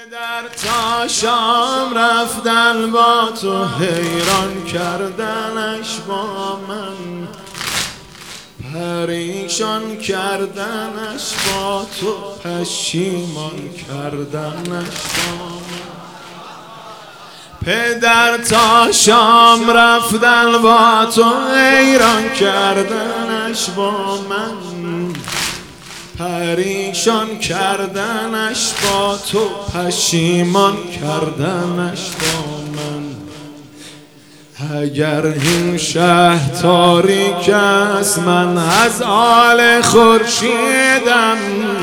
در تا شام رفتن با تو، حیران کردنش با من، پریشان کردنش با تو، پشیمان کردنش با من. پدر تا شام رفتن با تو، حیران کردنش با من، پریشان کردنش با تو، پشیمان کردنش با من. اگر این شهر تاریک است من از آل خورشیدم،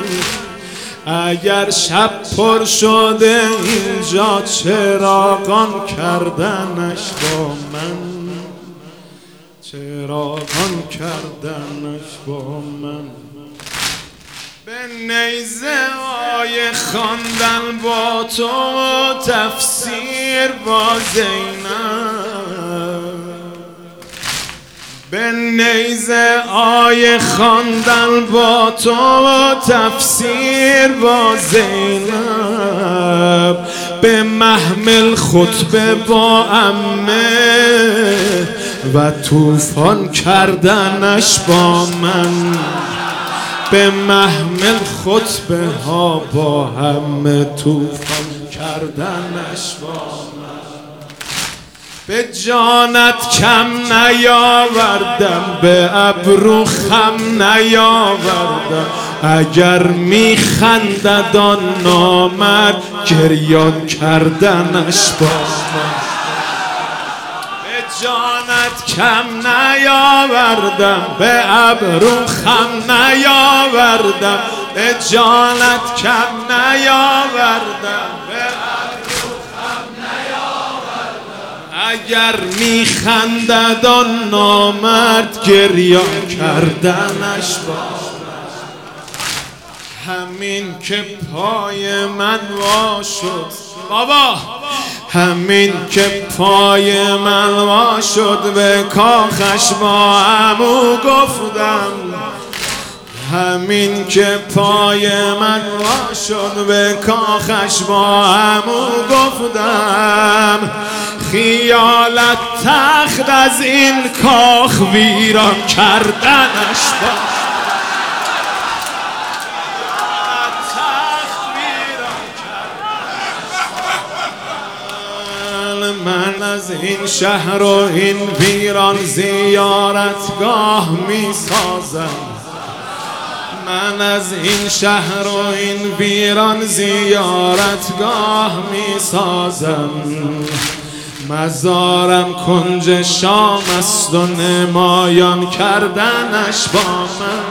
اگر شب پر شده اینجا چراغان کردنش با من، چراغان کردنش با من. به نیزه های خواندن با تو، تفسیر با زینب، به نیزه های خواندن با تو، تفسیر با زینب، به محمل خطبه با عمه و طوفان کردنش با من، به محمل خطبه ها با همه، طوفان کردنش با من. به جانت کم نیاوردم، به ابرو خم نیاوردم، اگر میخندد آن نامرد گریان کردنش با من. جانت کم نیاوردم، به ابرو خم نیاوردم، به جانت کم نیاوردم، به ابرو خم نیاوردم، اگر میخندد آن نامرد گریان کردنش با. همین که پای من وا شد بابا، همین که پای من وا شد، به کاخش با عمو گفتم، همین که پای من وا شد، به کاخش با عمو گفتم، خیالت تخت از این کاخ ویران کردنش با. من از این شهر و این ویران زیارتگاه می سازم، من از این شهر و این ویران زیارتگاه می سازم، مزارم کنج شام است و نمایان کردنش با من.